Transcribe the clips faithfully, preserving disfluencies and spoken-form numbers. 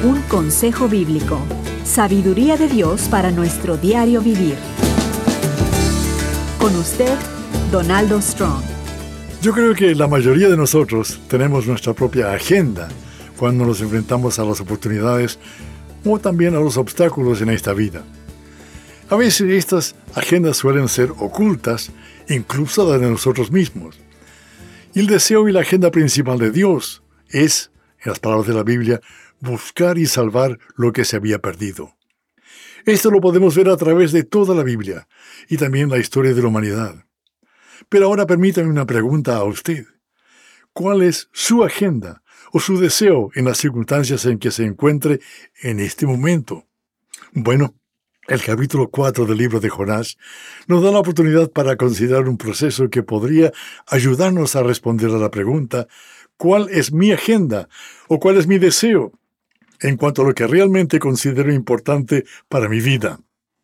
Un consejo bíblico. Sabiduría de Dios para nuestro diario vivir. Con usted, Donaldo Strong. Yo creo que la mayoría de nosotros tenemos nuestra propia agenda cuando nos enfrentamos a las oportunidades o también a los obstáculos en esta vida. A veces estas agendas suelen ser ocultas, incluso de nosotros mismos. Y el deseo y la agenda principal de Dios es, en las palabras de la Biblia, buscar y salvar lo que se había perdido. Esto lo podemos ver a través de toda la Biblia y también la historia de la humanidad. Pero ahora permítame una pregunta a usted. ¿Cuál es su agenda o su deseo en las circunstancias en que se encuentre en este momento? Bueno, el capítulo cuatro del libro de Jonás nos da la oportunidad para considerar un proceso que podría ayudarnos a responder a la pregunta ¿cuál es mi agenda o cuál es mi deseo en cuanto a lo que realmente considero importante para mi vida?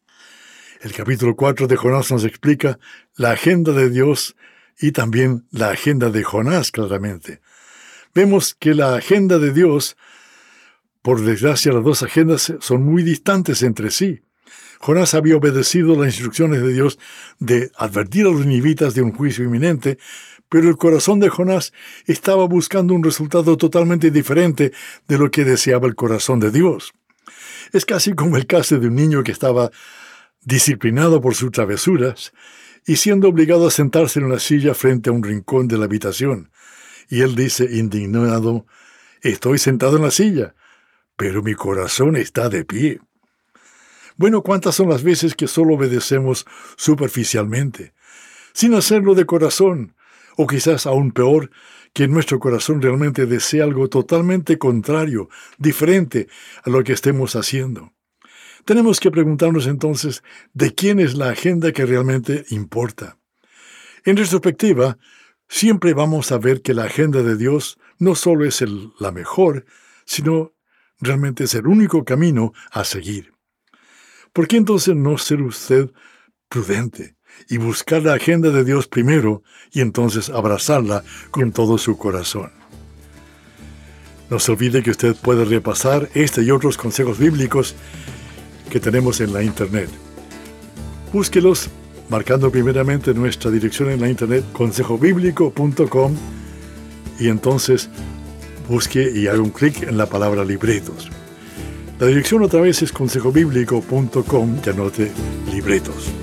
El capítulo cuatro de Jonás nos explica la agenda de Dios y también la agenda de Jonás claramente. Vemos que la agenda de Dios, por desgracia las dos agendas son muy distantes entre sí. Jonás había obedecido las instrucciones de Dios de advertir a los ninivitas de un juicio inminente, pero el corazón de Jonás estaba buscando un resultado totalmente diferente de lo que deseaba el corazón de Dios. Es casi como el caso de un niño que estaba disciplinado por sus travesuras y siendo obligado a sentarse en una silla frente a un rincón de la habitación. Y él dice indignado, «Estoy sentado en la silla, pero mi corazón está de pie». Bueno, ¿cuántas son las veces que solo obedecemos superficialmente, sin hacerlo de corazón? O quizás aún peor, que nuestro corazón realmente desea algo totalmente contrario, diferente a lo que estemos haciendo. Tenemos que preguntarnos entonces, ¿de quién es la agenda que realmente importa? En retrospectiva, siempre vamos a ver que la agenda de Dios no solo es el, la mejor, sino realmente es el único camino a seguir. ¿Por qué entonces no ser usted prudente y buscar la agenda de Dios primero y entonces abrazarla con todo su corazón? No se olvide que usted puede repasar este y otros consejos bíblicos que tenemos en la internet. Búsquelos marcando primeramente nuestra dirección en la internet consejo bíblico punto com y entonces busque y haga un clic en la palabra libretos. La dirección otra vez es consejo bíblico punto com y anote libretos.